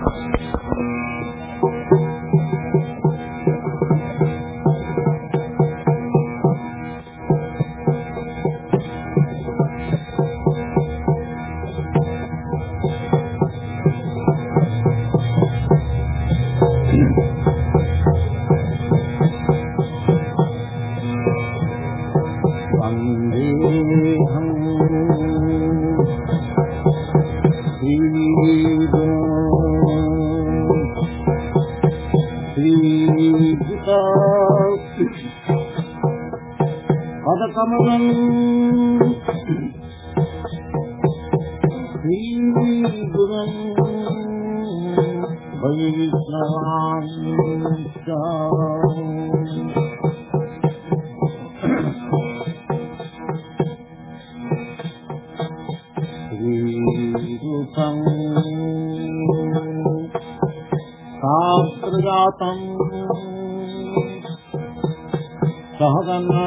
सहगना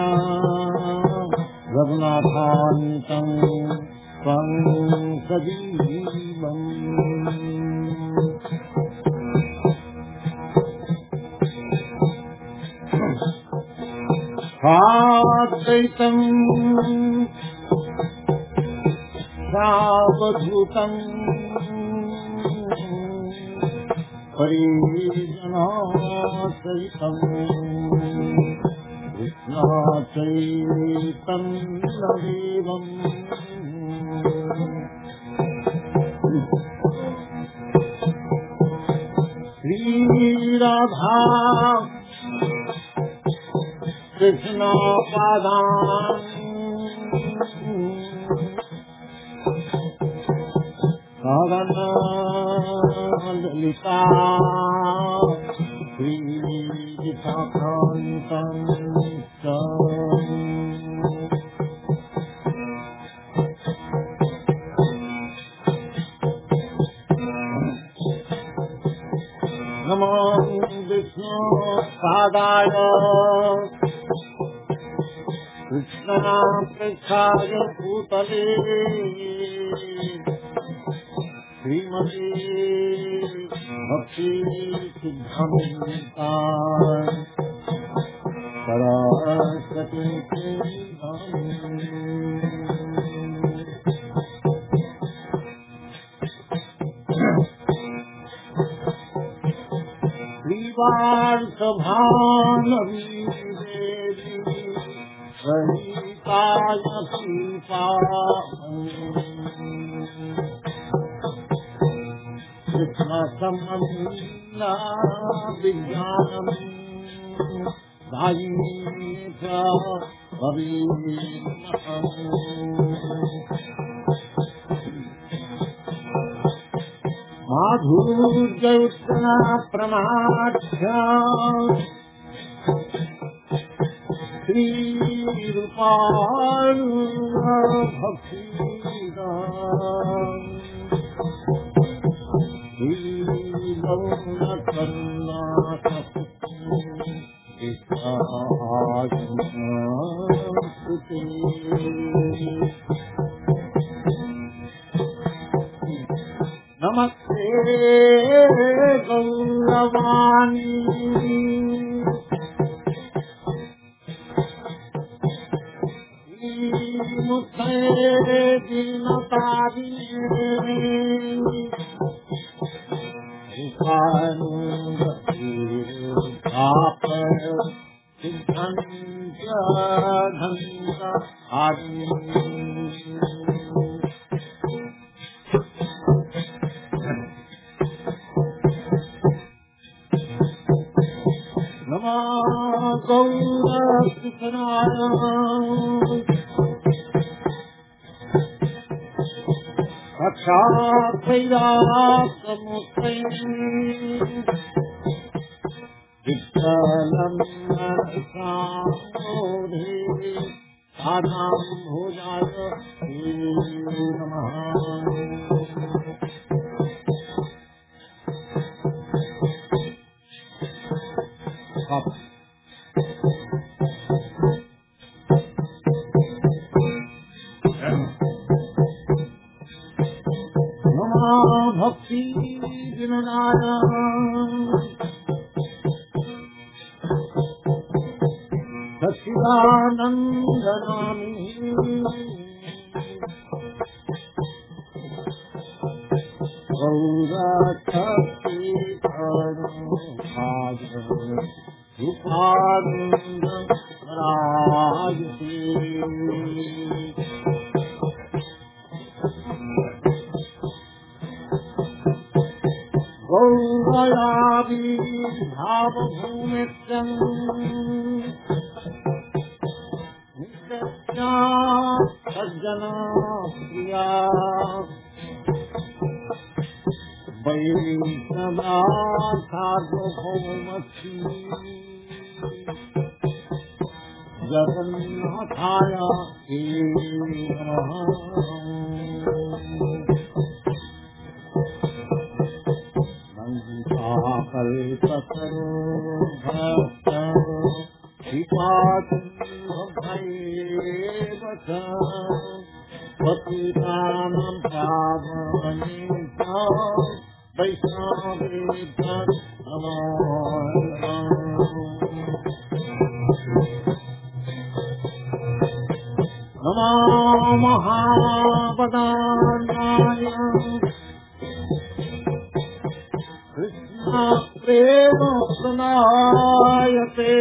रघुनाथान्वितं त्वं सजीवम् साद्वैतं सावधूतं परिजनासहितं कृष्णाचैतन्यदेवम् श्रीराधा कृष्णपादान् सहगना ललिता श्रीविशाखान्वितं नमो विष्णुपादाय कृष्णाप्रेक्षाय भूतले श्रीमती भक्ति सिद्धान्ता सरस्वती श्रीवार्षभानवी देवी सहिताय कृष्णसम्मन्ना विज्ञानम् दायिनीच माधुर्ययुक्तना प्रमाख्या श्रीरूपाल भक्तिदा नमस्ते गौरवाणी मुखे दीनतारिणी नमो गौरकृष्णाय साक्षात्कैलासमुखे विठ्ठलं नरसाम्बोधे साधाम्भोजाय नमः। भक्ति विननाय सच्चिदानन्दनामि गौरयामि भावभूमित्रं नित्या सज्जना प्रिया वैष्णवा सार्वभौमस्ति जगन्नाथाय ते नमः। कल्पतरुभक्तपातुभैवच पतितानां पावनेभ्यो वैष्णवेभ्यो नमो नमो महावदान्याय कृष्ण प्रेम प्रणायते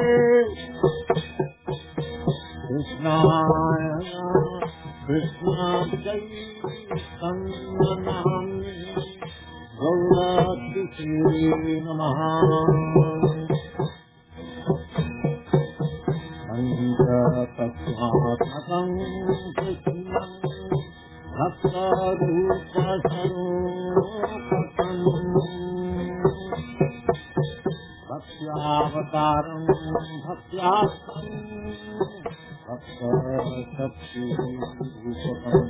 कृष्णाय कृष्ण चैतन्यनाम्नि गौरद्विषे नमः। पञ्चतत्त्वात्मकं कृष्णं भक्तरूपस्वरूपकं भक्त्यावतारं भक्त्यार्थं भक्तशक्तिरूपकम्।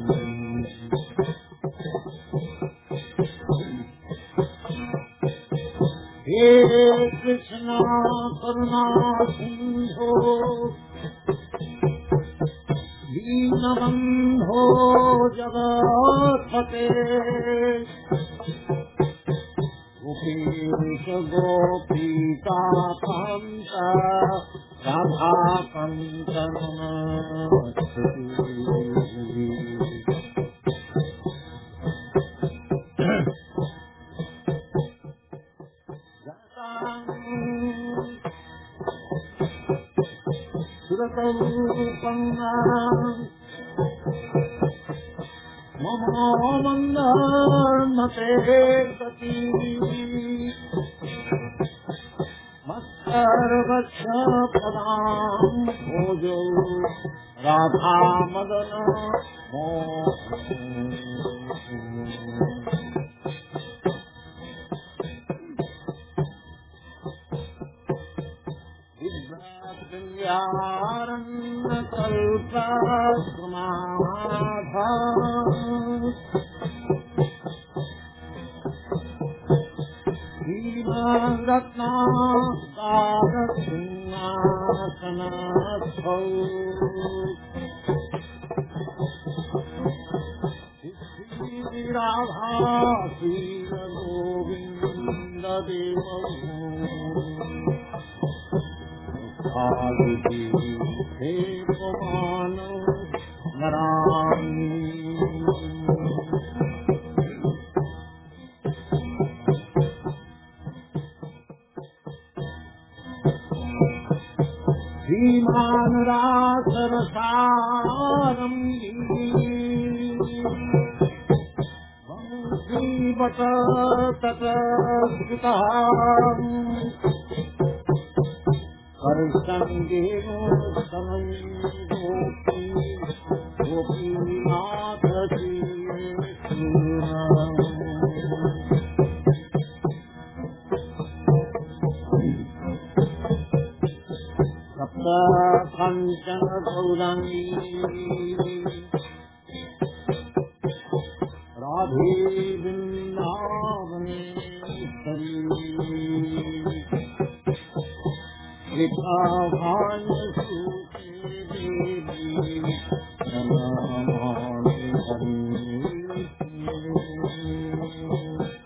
हे कृष्ण करुणा सिंधो दीनबन्धो जगत्पते गोपीश गोपीकान्त राधाकान्त नमस्ते। मम मन्दर्मते सती मत्सर्वच्छ पदां भोजो राधा मदन मोहन। रत्नाकारसिंहासनस्थौ श्रीराधासी गोविंद देवौ हे पवन नरामी। श्रीमान रासरसारं वंशीवट ततस्कृतः हर्षङ्गेनो समं गोपी गोपीनाथ सप्त काञ्चन गौराङ्गी राधे वृन्दावनेश्वरी कृपाभानुसुते देवी नमामि हरिं।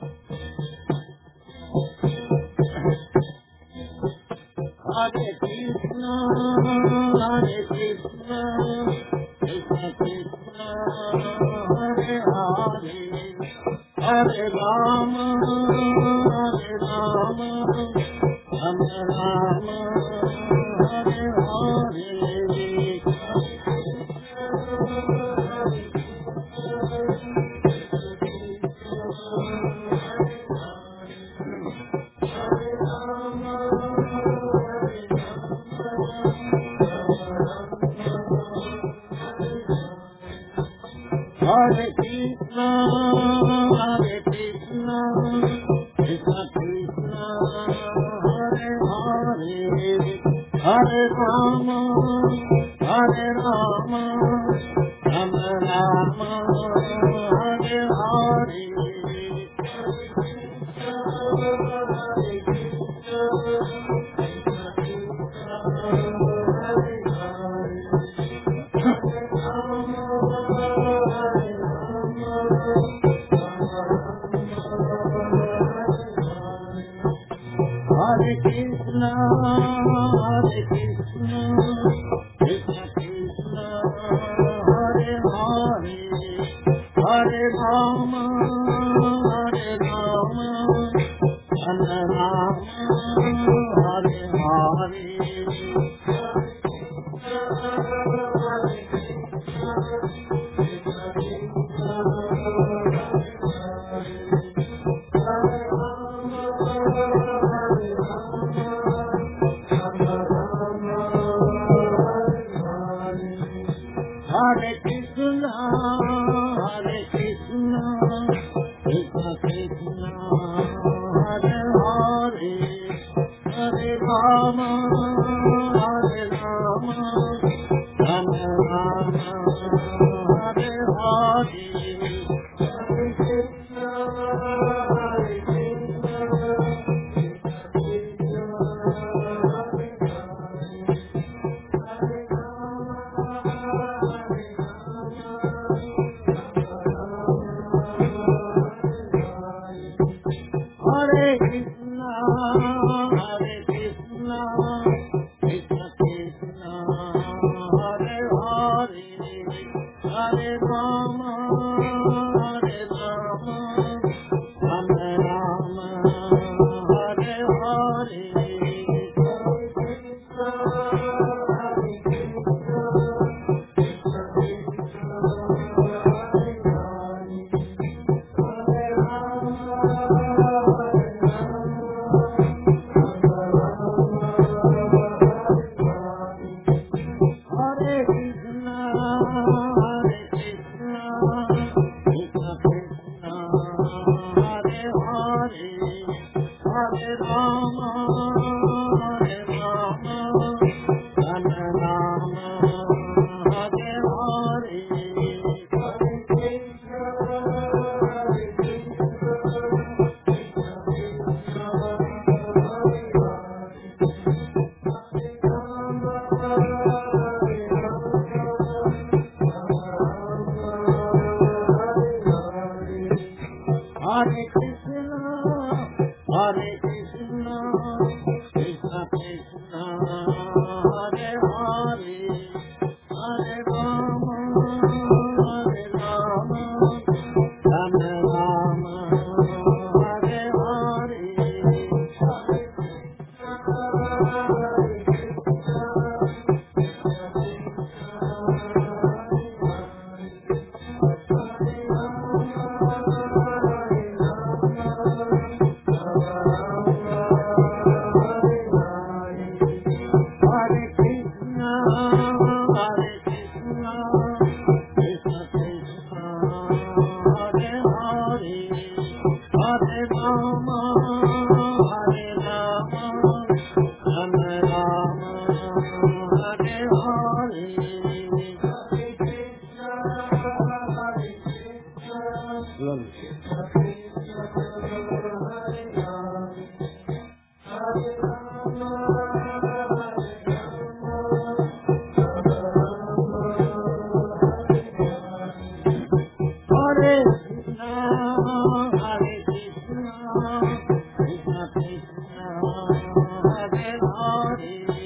Hare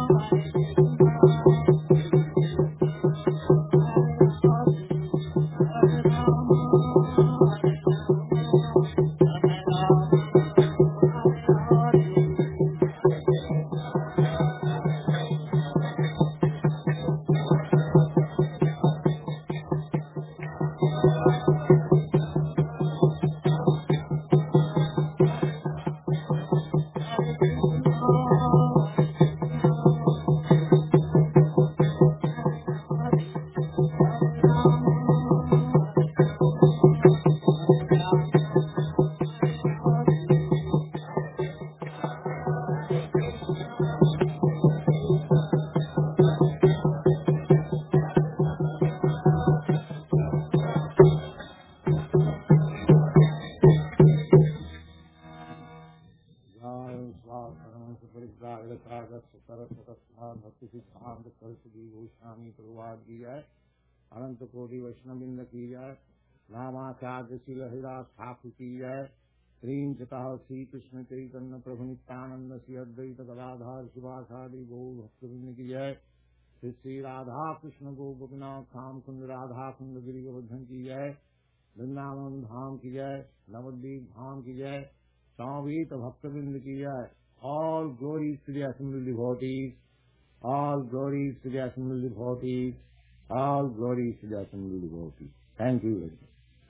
अनंत कोटि वैष्णविंद की जय। रामाचार्य श्री हरिदास ठाकुर की जय। श्रीं चतः श्री कृष्ण चैतन्य प्रभु नित्यानंद श्री अद्वैत गदाधर शिवासादि गौर भक्तवृंद की जय। श्री श्री राधा कृष्ण गो गोपीनाथ धाम कुंज राधा कुंज गिरि गोवर्धन की जय। वृंदावन धाम की जय। नवद्वीप धाम की जय। समवेत भक्तवृंद की जय। All glories to the assembled devotees. All glories to the assembled devotees. All glories to the assembled devotees. Thank you very much.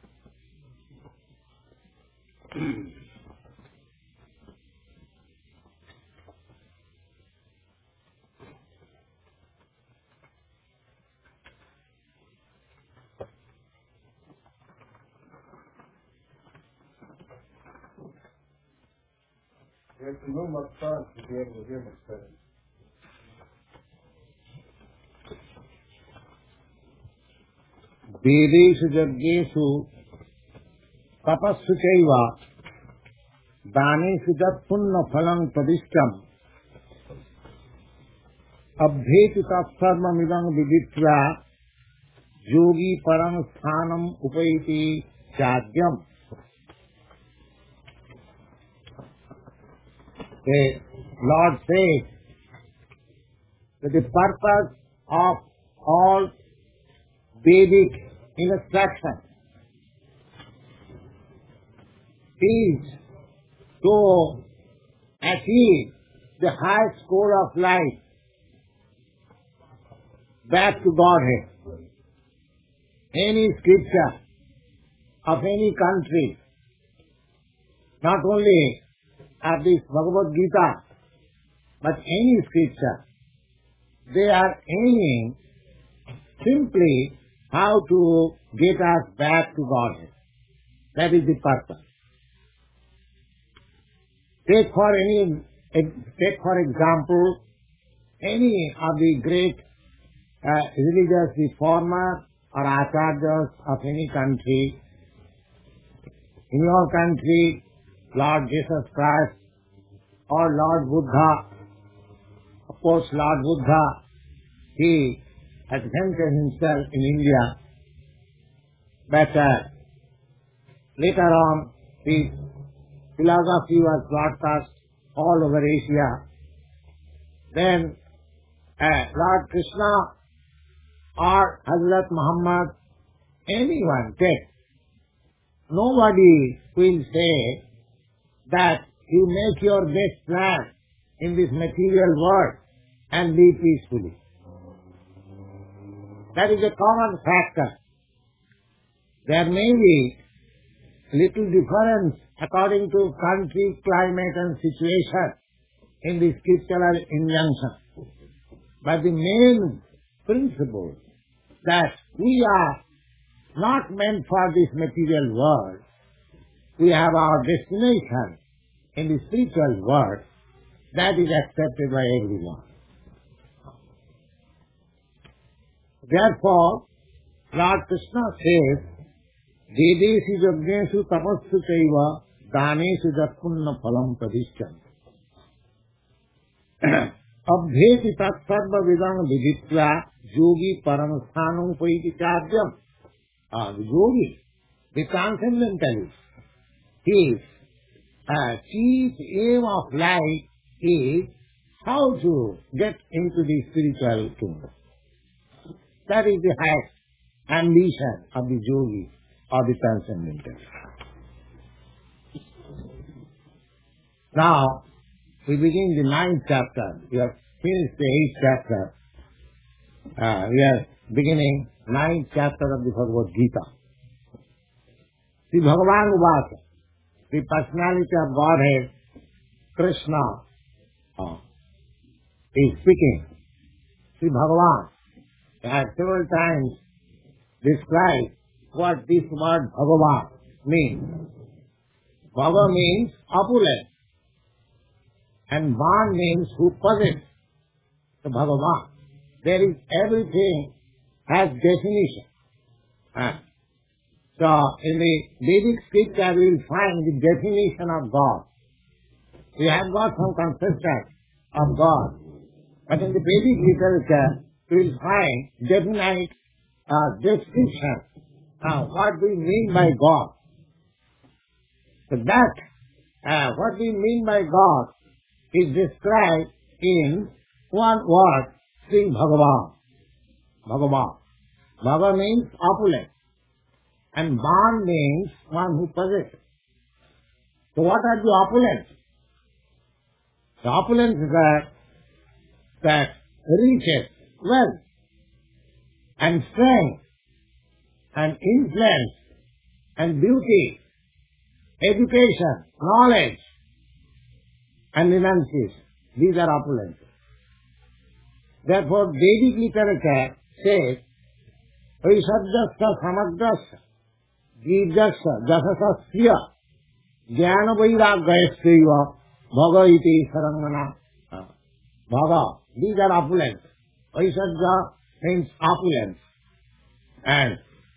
वेदेषु यज्ञेषु तपस्सु चैव दानेषु तत्पुण्यफलं प्रदिष्टम् अभ्येति तत्सर्वमिदं विदित्वा योगी परम स्थानम् उपैति चाद्यम्। The Lord says that the purpose of all Vedic instruction is to achieve the highest score of life back to Godhead. Any scripture of any country, not only of this Bhagavad Gita, but any scripture, they are aiming simply how to get us back to Godhead. That is the purpose. Take for example, any of the great religious reformers or acharyas of any country. In your country, Lord Jesus Christ or Lord Buddha, of course Lord Buddha, he adventured himself in India, but later on his philosophy was broadcast all over Asia. Then Lord Krishna or Hazrat Muhammad, anyone take, nobody will say that you make your best plan in this material world and live peacefully. That is a common factor. There may be little difference according to country, climate and situation in the scriptural injunction. But the main principle that we are not meant for this material world. We have our destination in the spiritual world. That is accepted by everyone. Therefore, Lord Krishna says, Vedesu yajnesu tapassu chaiva danesu jatpunna phalam pradishtam. Abhyeti tat sarva vidam viditva yogi paramasthanam upaiti chadyam. The yogi, the transcendentalist, his chief aim of life is how to get into the spiritual kingdom. That is the highest ambition of the yogi or the transcendental. Now, we begin the 9th chapter. We have finished the 8th chapter. We are beginning 9th chapter of the Bhagavad Gita. The Bhagavan Uvasa, the personality of Godhead, Krishna, is speaking. See, Bhagavan has several times described what this word Bhagavan means. Bhava means opulent, and Van means who possesses the Bhagavan. There is everything has definition. So in the Vedic scripture we will find the definition of God. We have got some conception of God, but in the Vedic literature we will find definite description of what we mean by God. So that what we mean by God is described in one word, Sri Bhagavan. Bhagavan. Bhava means opulent, and Van means one who possesses. So what are the opulence? The opulence is that riches, wealth, and strength, and influence, and beauty, education, knowledge, and renunciation. These are opulence. Therefore, Vedic literature says, Vaishadyasya samagrasya, Gijasya, Jasasasya, Jnana Vairagyasya, Bhaga iti sarangana. Bhaga, these are opulence. Vaishadya means opulence. And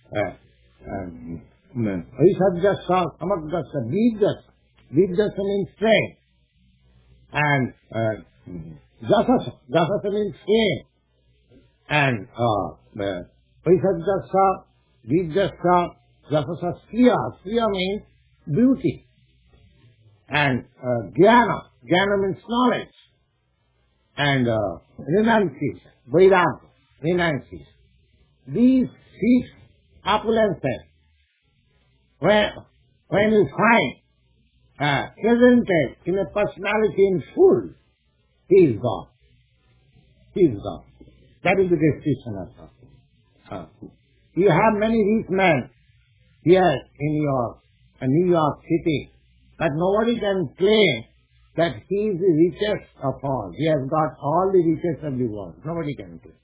Vaishadyasya samagrasya, Gijasya means strength. And Jasasa means fame. And Vaishadyasya, Vijasya, Jasasa Sriya means beauty. And Jnana means knowledge. And renunciation, Vairagya, renunciation. These 6 opulences, when you find presented in a personality in full, he is God. He is God. That is the description of God. You have many rich men here in New York City, but nobody can claim that he is the richest of all. He has got all the riches of the world. Nobody can claim.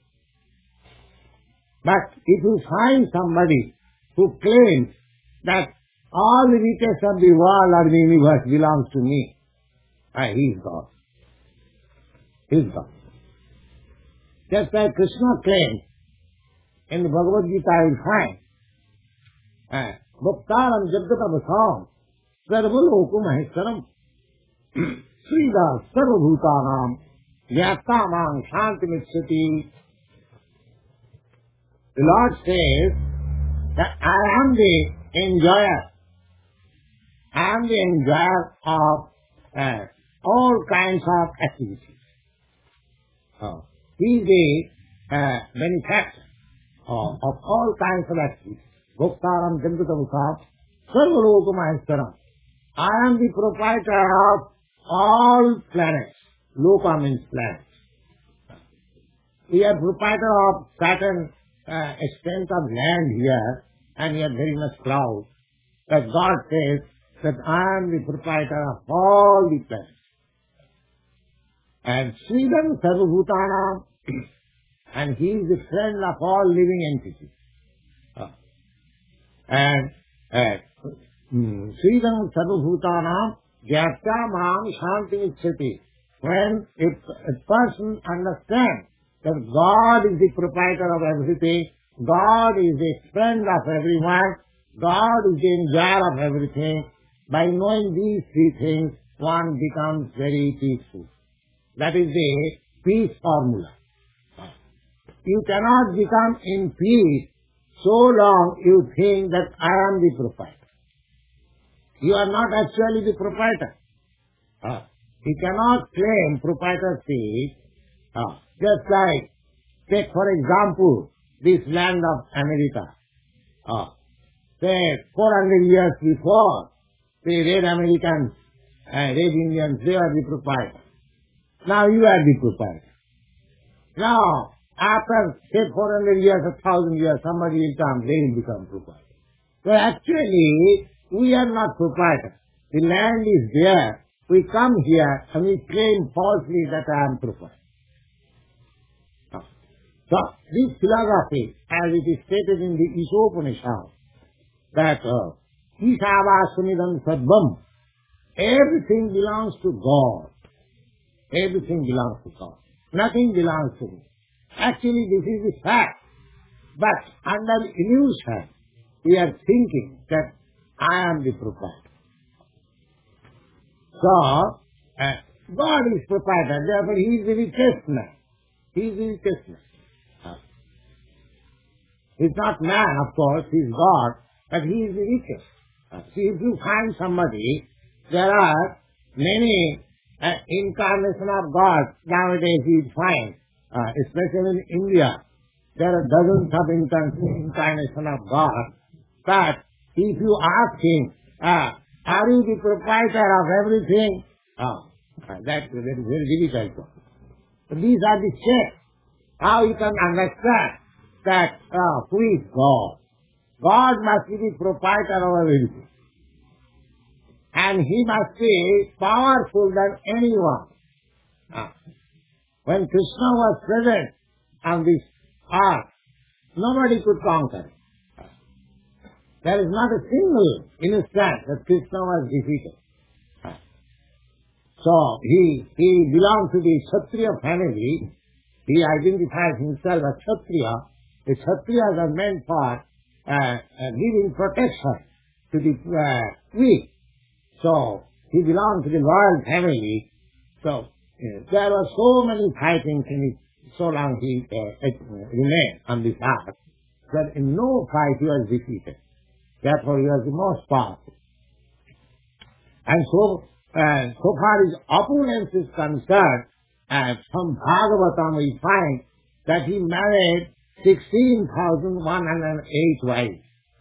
But if you find somebody who claims that all the riches of the world or the universe belongs to me, he is God. He is God. Just like Krishna claims in the Bhagavad Gita, I will find Bhaktaram Jagatamasam Sarvaloku Maheshwaram Srida Sarvabhutanam Yattamam Shantimitsati. The Lord says that I am the enjoyer. I am the enjoyer of all kinds of activities. He is the benefactor of all kinds of activities. Bhaktaram Jagatamasam Sarvaloku Maheshwaram. I am the proprietor of all planets. Loka means planets. We are proprietor of certain extent of land here, and we are very much proud that God says that I am the proprietor of all the planets. And Sridham Sarvabhutanam, and he is the friend of all living entities. And Sridham Sarvabhutanam Gyattamam Shantimitsati. When a person understands that God is the proprietor of everything, God is the friend of everyone, God is the enjoyer of everything, by knowing these 3 things, one becomes very peaceful. That is the peace formula. You cannot become in peace so long you think that I am the proprietor. You are not actually the proprietor. he cannot claim proprietorship. Just like, take for example, this land of America. Say, 400 years before, the Red Americans, Red Indians, they were the proprietor. Now you are the proprietor. Now, after, say, 400 years, 1,000 years, somebody will come, they will become proprietor. So actually, we are not proprietor. The land is there. We come here and we claim falsely that I am proprietor. So, this philosophy, as it is stated in the Ishopanishad, that Ishavasumidam Sarvam, everything belongs to God. Everything belongs to God. Nothing belongs to me. Actually, this is the fact. But under illusion, we are thinking that I am the proprietor. So, God is proprietor, therefore he is the richest man. He is the richest man. He is not man, of course, he is God, but he is the richest. See, if you find somebody, there are many incarnations of God nowadays you find, especially in India. There are dozens of incarnations of God, but if you ask him, are you the proprietor of everything? That is very difficult. So these are the steps. How you can understand that who is God? God must be the proprietor of everything. And he must be powerful than anyone. When Krishna was present on this earth, nobody could conquer it. There is not a single instant that Krishna was defeated. So, he belonged to the Kshatriya family. He identifies himself as Kshatriya. The Kshatriyas are meant for giving protection to the weak. So, he belonged to the royal family. So, there were so many fightings in it, so long he remained on this earth, that in no fight he was defeated. Therefore, he was the most powerful. And so far as opulence is concerned, from Bhagavatam we find that he married 16,108 wives.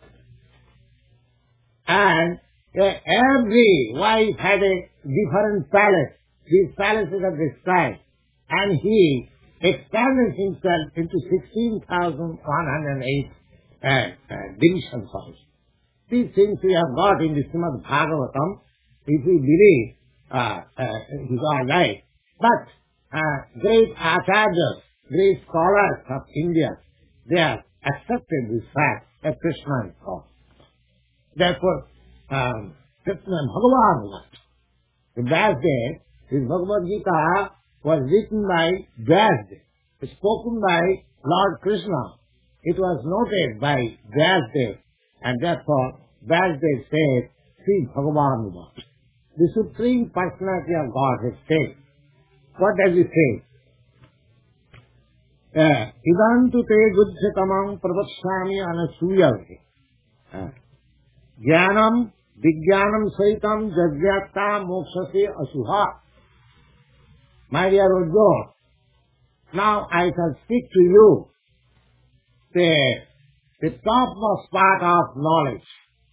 And every wife had a different palace. These palaces are described. And he expanded himself into 16,108 divisions also. These things we have got in the Srimad Bhagavatam. If we believe, it is all right. But great acharyas, great scholars of India, they have accepted this fact that Krishna is God. Therefore, Krishna Bhagavan, the Vyasdev, his Bhagavad Gita was written by Vyasdev, spoken by Lord Krishna. It was noted by Vyasdev, and therefore Vyasdev said, Sri Bhagavan, the Supreme Personality of God has said. What does he say? Idantu te gujjatamam pravakshami anasuyave. Jnanam vijnanam saitam jajyatta mokshase asuha. My dear Urjuna, now I shall speak to you the topmost part of knowledge.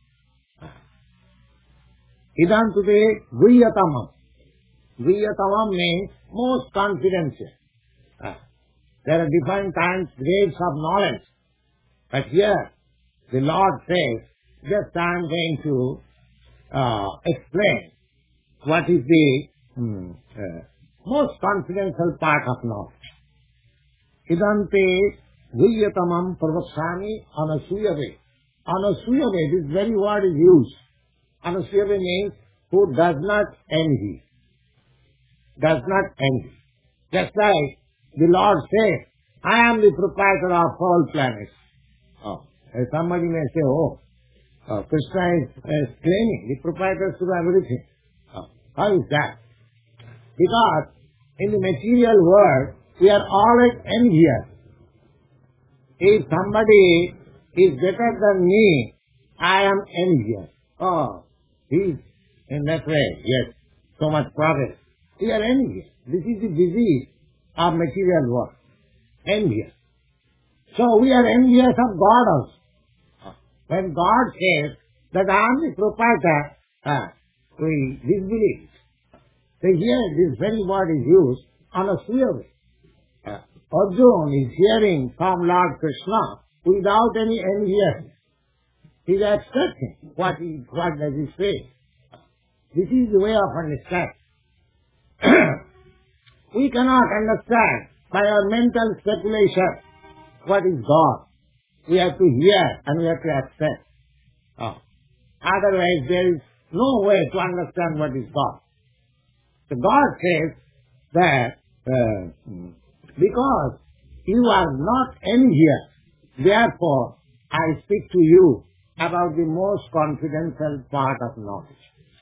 Idantu te guhyatamam. Guhyatamam means most confidential. There are different kinds, grades of knowledge. But here, the Lord says, just I am going to explain what is the most confidential part of knowledge. Idante guhyatamam pravakshami anasuyave. Anasuyave, this very word is used. Anasuyave means who does not envy. Does not envy. Just like the Lord says, I am the proprietor of all planets. Somebody may say, Krishna is claiming the proprietorship of everything. How is that? Because in the material world, we are always envious. If somebody is better than me, I am envious. He's in that way, yes, so much progress. We are envious. This is the disease of material world. Envious. So we are envious of God also. When God says that I am the proprietor, we disbelieve. So here this very word is used on a clear way. Arjuna is hearing from Lord Krishna without any enviousness. He is accepting what does he say. This is the way of understanding. We cannot understand by our mental speculation what is God. We have to hear and we have to accept. Otherwise there is no way to understand what is God. So God says that because you are not envious, therefore I speak to you about the most confidential part of knowledge.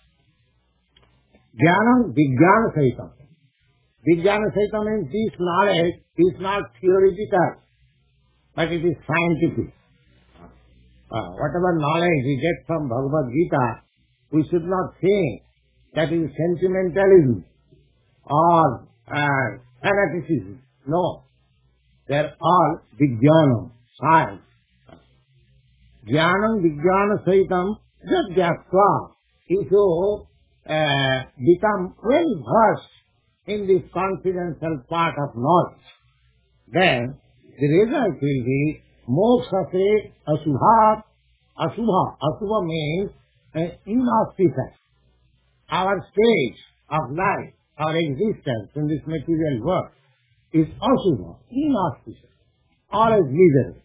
Jnanam Vijnana Sahitam. Vijnana Sahitam means this knowledge is not theoretical, but it is scientific. Whatever knowledge we get from Bhagavad Gita, we should not think that is sentimentalism or fanaticism. No. They are all Vijnanam, science. Jnanam Vijnana Sahitam Jadhyatva. If you become well versed in this confidential part of knowledge, then the result will be mokshase asubha. Asubha. Asubha means inauspicious. Our stage of life, our existence in this material world is asubha, inauspicious, always miserable.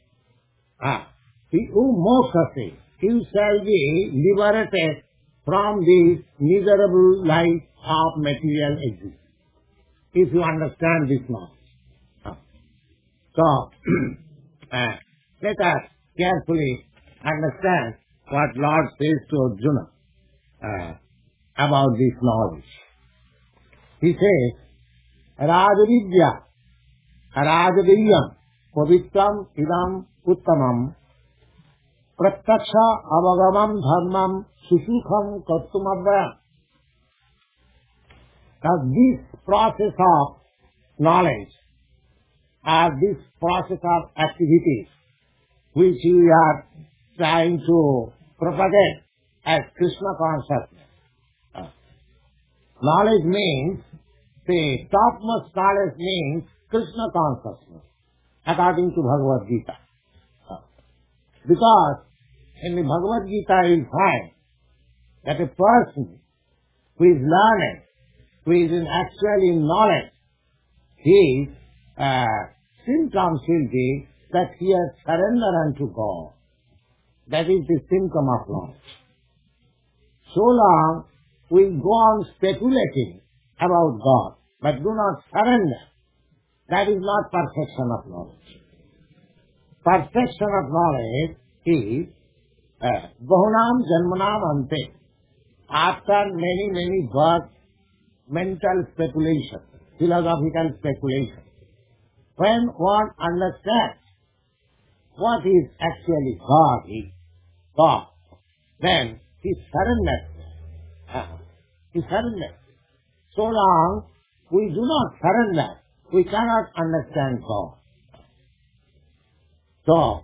Mokshase, you shall be liberated from this miserable life of material existence, if you understand this knowledge. So, let us carefully understand what Lord says to Arjuna about this knowledge. He says, Rajavidya, Rajadiyam, Pavitram idam uttamam, Prataksha avagamam dharmam susukham kartumabhayam. Now this process of knowledge, or this process of activities, which we are trying to propagate as Krishna consciousness. Knowledge means, the topmost knowledge means Krishna consciousness, according to Bhagavad Gita. Because in the Bhagavad Gita you find that a person who is learned, who is actually in knowledge, his symptoms will be that he has surrendered unto God. That is the symptom of knowledge. So long we go on speculating about God, but do not surrender. That is not perfection of knowledge. Perfection of knowledge is Bahunam Janmanam Ante. After many births, mental speculation, philosophical speculation. When one understands what is actually God, then he surrenders. He surrenders. So long we do not surrender, we cannot understand God. So,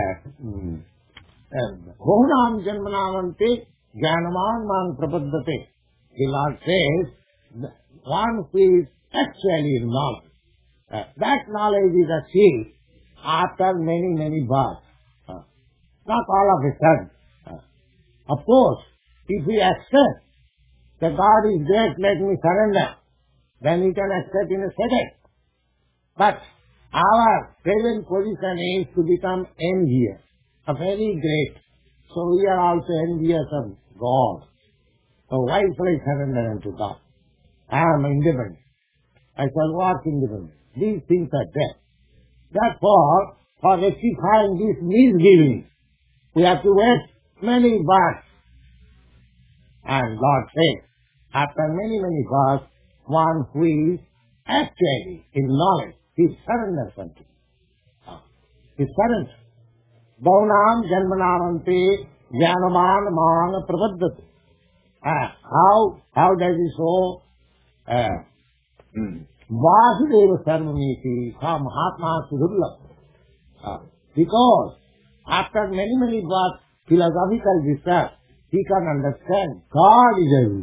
Bahunam Janmanamante Jnanaman Man Prapaddate. The Lord says, one who is actually in knowledge. That knowledge is achieved after many births. Not all of a sudden. Of course, if we accept that God is great, let me surrender, then we can accept in a second. But our present position is to become envious, very great. So we are also envious of God. So why shall I surrender unto God? I am independent. I shall walk independent. These things are there. Therefore, for rectifying these misgivings, we have to wait many births. And Lord says, after many births, one who is actually in knowledge, he surrenders unto God. He surrenders. Bahunam Janmanamante Jnanaman Man Prapaddate. How does he so Vasudeva Sarvamiti for Mahatma Sudurlabha. Because after many births, philosophical research, he can understand God is everything.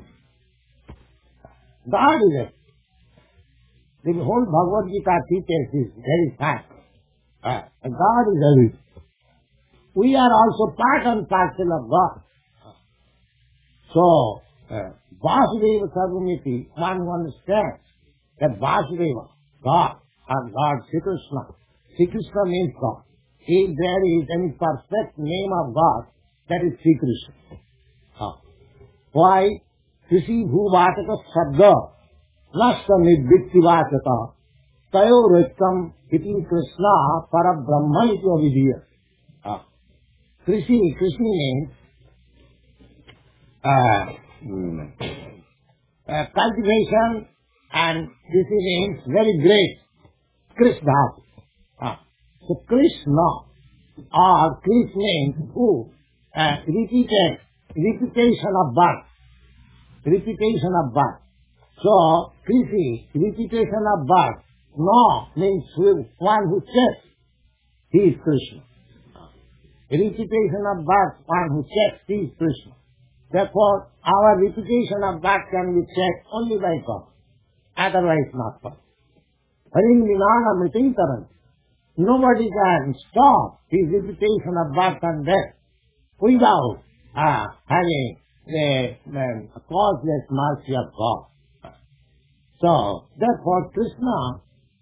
God is everything. The whole Bhagavad Gita teaches this very fact. God is everything. We are also part and parcel of God. So, Vasudeva Sarvamiti, one who understands that Vasudeva, God, or God, Sri Krishna. Sri Krishna means God. If there is any perfect name of God, that is Sri Krishna. Why? Krisi bhuvataka sabda nasta nidvitti vachata tayo rekam iti Krishna parabrahma iti avidya. Krisi means cultivation, and this means very great. Krishna. So Krishna or Krishna means who repetition of birth. Repetition of birth. So Krisi, repetition of birth. No means one who checks. He is Krishna. Repetition of birth, one who checks, he is Krishna. Therefore, our repetition of birth can be checked only by God. Otherwise not possible. Nobody can stop his repetition of birth and death without having the causeless mercy of God. So, therefore Krishna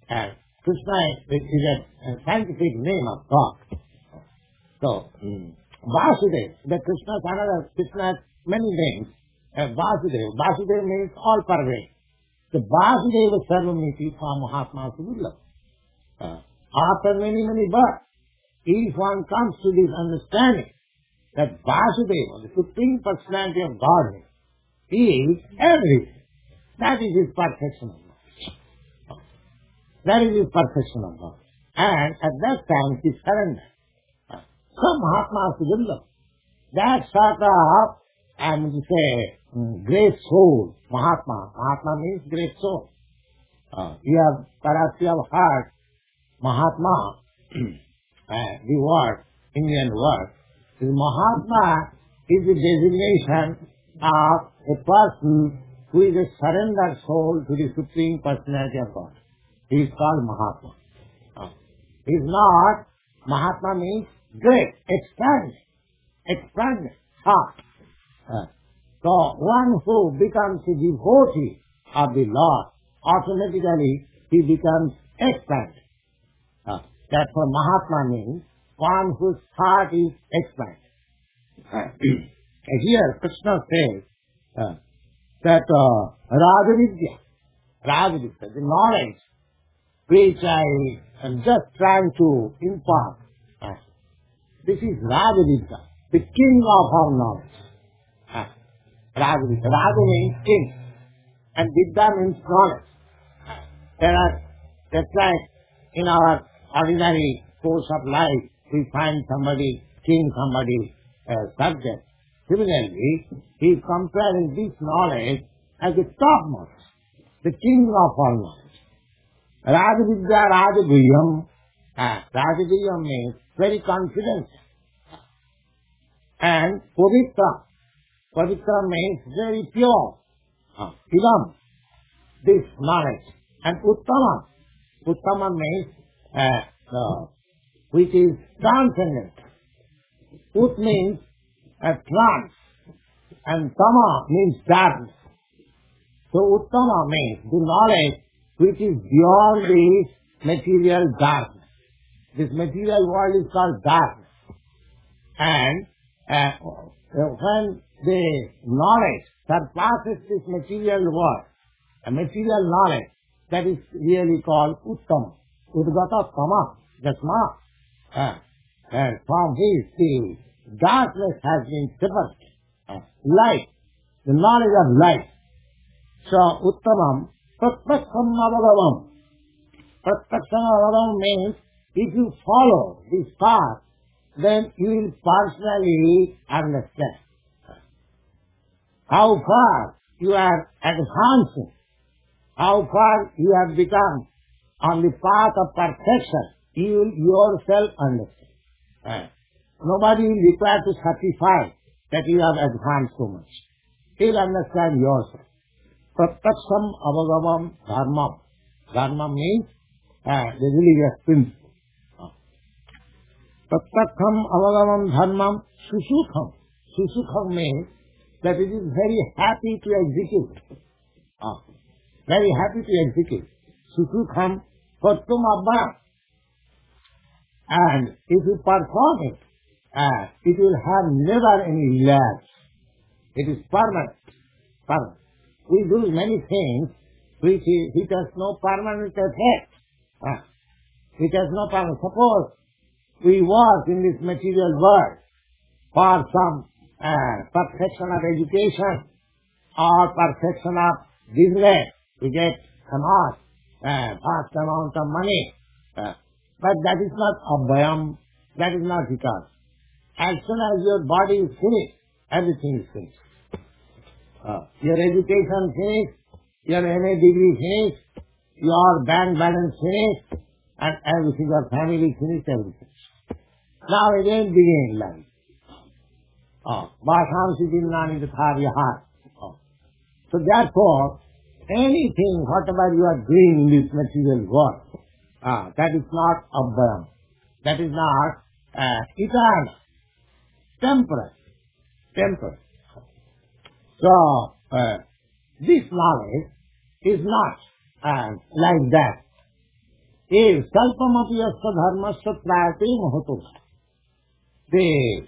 is a scientific name of God. So, Vasudeva, the Krishna has many names. Vasudeva means all pervading. The Vasudeva Sarvamiti for Mahatma Sudurlabha. After many births, if one comes to this understanding that Vasudeva, the Supreme Personality of Godhead, is everything, that is his perfection of God. That is his perfection of God. And at that time he surrendered. So Mahatma Sudurlabha, that sort of, I would say, great soul, Mahatma. Mahatma means great soul. You have perhaps you have heard Mahatma, the word, Indian word. Mahatma is the designation of a person who is a surrendered soul to the Supreme Personality of God. He is called Mahatma. He is not, Mahatma means great, expanded heart. So one who becomes a devotee of the Lord, automatically he becomes expanded. Therefore Mahatma means one whose heart is expanded. Here Krishna says that Rajavidya, the knowledge which I am just trying to impart, this is Rajavidya, the king of our knowledge. Rajavidya. Raja means king, and Vidya means knowledge. That's like in our ordinary course of life, we find somebody king, somebody subject. Similarly, he is comparing this knowledge as the topmost, the king of all knowledge. Rajavidya, Rajaguyam. Rajaguyam means very confident. And Pavitra. Pavitra means very pure. Idam, this knowledge. And Uttama. Uttama means which is transcendent. Ut means trance. And Tama means darkness. So Uttama means the knowledge which is beyond the material darkness. This material world is called darkness. And when the knowledge surpasses this material world, a material knowledge, that is really called Uttama. Udgata Tama, Jasma. And from this, the darkness has been separated. Light, the knowledge of light. So, Uttamam, Pratyaksham Avagavam. Pratyaksham Avagavam means, if you follow this path, then you will personally understand how far you are advancing how far you have become on the path of perfection, you will yourself understand. Nobody will require to certify that you have advanced so much. You will understand yourself. Pratyaksham avagavam dharmam. Dharma means the religious principle. Pratyaksham avagavam dharmam susukham. Susukham means that it is very happy to execute. Very happy to execute. Susukham pattum abba. And if you perform it, it will have never any lapse. It is permanent. Permanent. We do many things which has no permanent effect. It has no permanent. Suppose we work in this material world for some perfection of education or perfection of business. We get some vast amount of money. But that is not abhayam. That is not vikas. As soon as your body is finished, everything is finished. Your education finished, your MA degree finished, your bank balance finished, and everything, your family finished, everything. Now again begin life. Bhashamsi jinnani tatharyahat. So therefore, anything, whatever you are doing in this material world, that is not abhayam. That is not eternal. Temporary. So, this knowledge is not like that. If salpamapi yasya dharmasya prayate mahato. The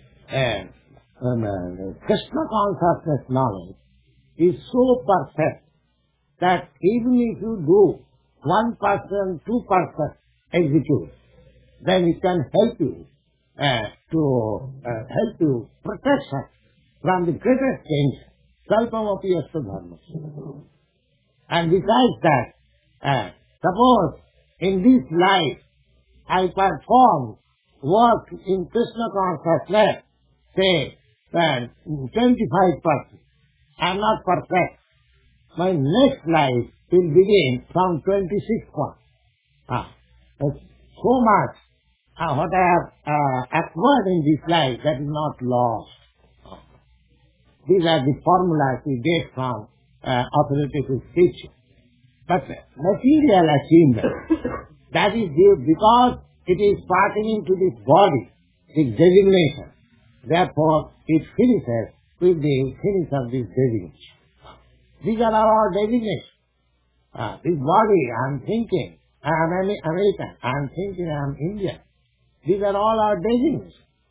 Krishna consciousness knowledge is so perfect that even if you do 1%, 2% execute, then it can help you to protection from the greatest danger. Salpamapi yasya dharmasya. And besides that, suppose in this life I perform work in Krishna consciousness, say 25%. I am not perfect. My next life will begin from 26 points. So much what I have acquired in this life, that is not lost. These are the formulas we get from authoritative teaching. But material achievement, that is due because it is pertaining to this body, its designation. Therefore, it finishes with the finish of this designation. These are our designations. This body, I am thinking, I am American, I am thinking I am Indian. These are all our designations.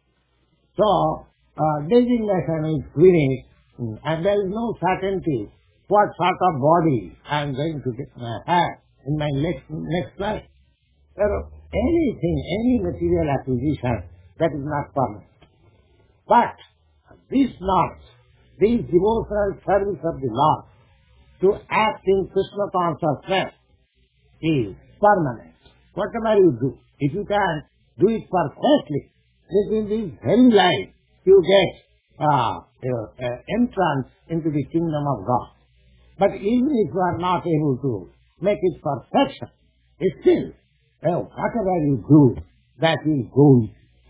So, designation is finished, and there is no certainty what sort of body I am going to have in my next life. So, anything, any material acquisition, that is not permanent. But this knowledge, this devotional service of the Lord, to act in Krishna consciousness is permanent. Whatever you do, if you can do it perfectly, within this very life, you get entrance into the kingdom of God. But even if you are not able to make it perfection, still, whatever you do, that will go.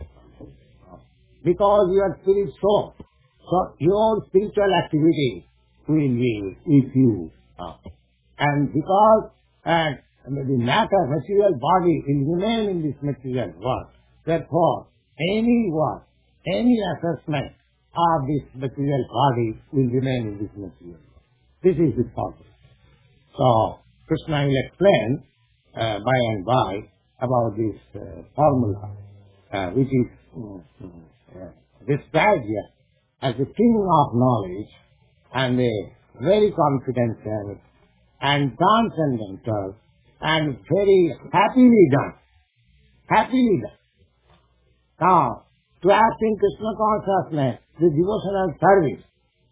Because you are spirit soul. So your spiritual activity will be with you. And because the matter, material body will remain in this material world, therefore any work, any assessment of this material body will remain in this material world. This is the problem. So Krishna will explain by and by about this formula, which is described here as the king of knowledge and a very confidential and transcendental and very happily done. Happily done. Now, to act in Krishna consciousness, the devotional service,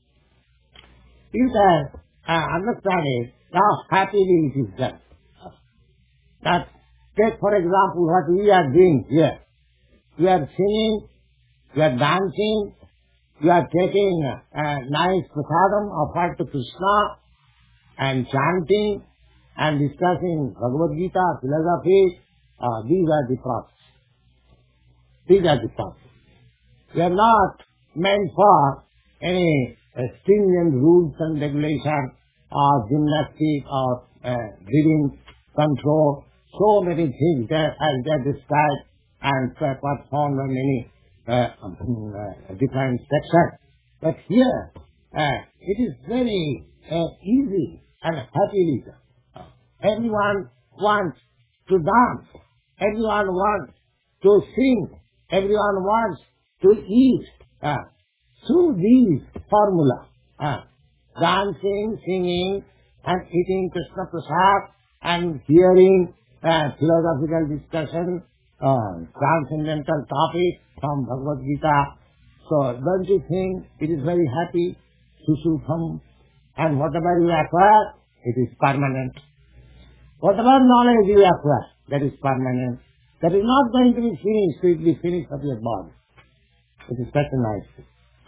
you can understand it, how happily it is done. That, take for example what we are doing here. We are singing, we are dancing, we are taking a nice prasadam offered to Krishna and chanting and discussing Bhagavad Gita, philosophy, these are the process. These are the process. They are not meant for any stringent rules and regulations or gymnastics or breathing control. So many things that are described and performed in many different sections. But here, it is very easy and happily done. Everyone wants to dance. Everyone wants to sing. Everyone wants to eat. Through these formula, dancing, singing, and eating Krishna Prasad, and hearing philosophical discussion, transcendental topics from Bhagavad Gita. So don't you think it is very happy, susukham, and whatever you acquire, it is permanent. Whatever knowledge you acquire, that is permanent. That is not going to be finished, it will be finished of your body. It is such a nice thing.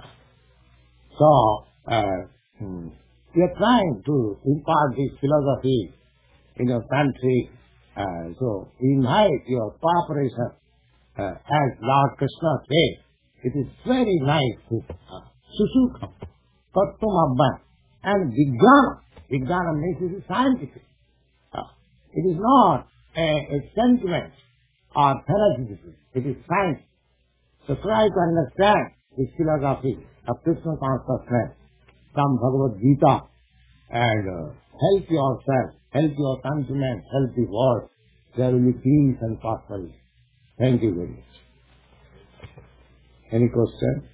So, we are trying to impart this philosophy in your country. So, we invite your cooperation. As Lord Krishna said, it is very nice to susukham, tattum abban, and vijnana. Vijnana means it is scientific. It is not a sentiment or fanaticism. It is science. So try to understand this philosophy of Krishna consciousness from Bhagavad Gita and help yourself, help your countrymen, help the world. There will be peace and prosperity. Thank you very much. Any question?